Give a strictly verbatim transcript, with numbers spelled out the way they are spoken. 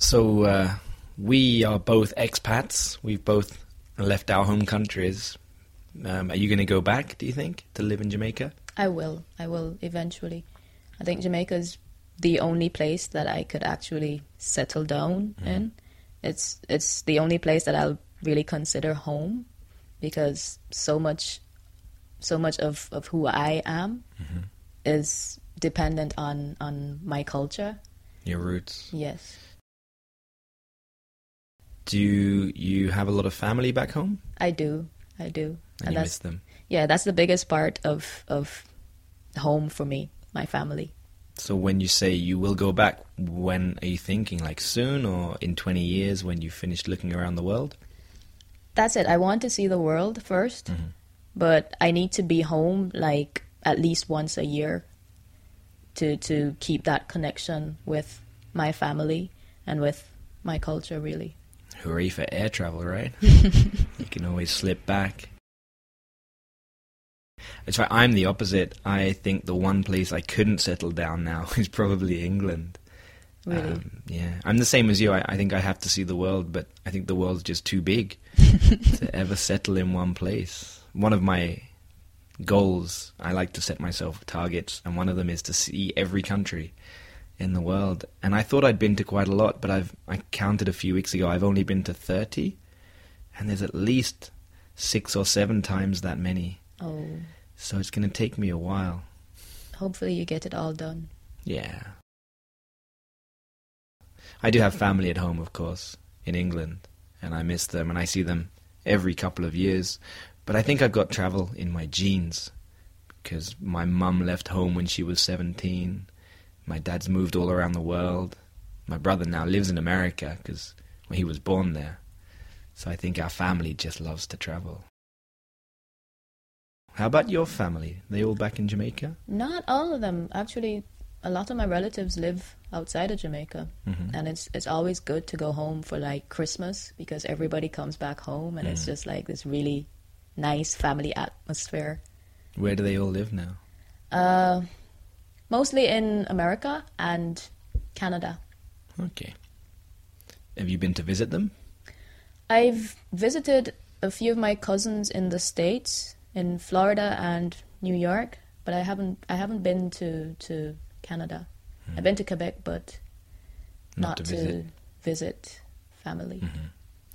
So uh, we are both expats. We've both left our home countries. Um, are you going to go back, do you think, to live in Jamaica? I will. I will eventually. I think Jamaica is the only place that I could actually settle down mm. in. It's it's the only place that I'll really consider home, because so much so much of, of who I am mm-hmm. is dependent on, on my culture. Your roots. Yes. Do you have a lot of family back home? I do. I do. And, and you miss them? Yeah, that's the biggest part of of home for me, my family. So when you say you will go back, when are you thinking? Like soon, or in twenty years when you've finished looking around the world? That's it. I want to see the world first, mm-hmm. but I need to be home like at least once a year to to keep that connection with my family and with my culture, really. Hooray for air travel, right? You can always slip back. That's right, I'm the opposite. I think the one place I couldn't settle down now is probably England. Really? Um, yeah, I'm the same as you. I, I think I have to see the world, but I think the world's just too big to ever settle in one place. One of my goals, I like to set myself targets, and one of them is to see every country in the world. And I thought I'd been to quite a lot, but I've I counted a few weeks ago, I've only been to thirty, and there's at least six or seven times that many. Oh. So it's going to take me a while. Hopefully you get it all done. Yeah. I do have family at home, of course, in England, and I miss them, and I see them every couple of years. But I think I've got travel in my genes, because my mum left home when she was seventeen. My dad's moved all around the world. My brother now lives in America, because well, he was born there. So I think our family just loves to travel. How about your family? They all back in Jamaica? Not all of them. Actually, a lot of my relatives live outside of Jamaica. Mm-hmm. And it's it's always good to go home for like Christmas, because everybody comes back home and mm. it's just like this really nice family atmosphere. Where do they all live now? Uh, mostly in America and Canada. Okay. Have you been to visit them? I've visited a few of my cousins in the States, in Florida and New York, but I haven't I haven't been to, to Canada. Hmm. I've been to Quebec, but not, not to, visit. visit family. Mm-hmm.